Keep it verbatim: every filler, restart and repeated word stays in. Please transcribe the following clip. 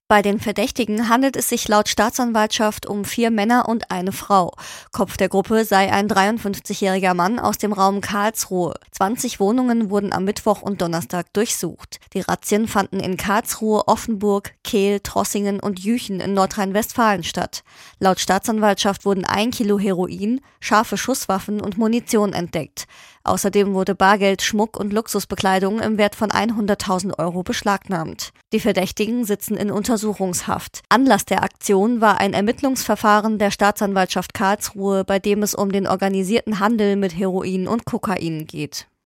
Bei den Verdächtigen handelt es sich laut Staatsanwaltschaft um vier Männer und eine Frau. Kopf der Gruppe sei ein dreiundfünfzigjähriger Mann aus dem Raum Karlsruhe. zwanzig Wohnungen wurden am Mittwoch und Donnerstag durchsucht. Die Razzien fanden in Karlsruhe, Offenburg, Kehl, Trossingen und Jüchen in Nordrhein-Westfalen statt. Laut Staatsanwaltschaft wurden ein Kilo Heroin, scharfe Schusswaffen und Munition entdeckt. Außerdem wurde Bargeld, Schmuck und Luxusbekleidung im Wert von hunderttausend Euro beschlagnahmt. Die Verdächtigen sitzen in Untersuchungshaft. Anlass der Aktion war ein Ermittlungsverfahren der Staatsanwaltschaft Karlsruhe, bei dem es um den organisierten Handel mit Heroin und Kokain geht.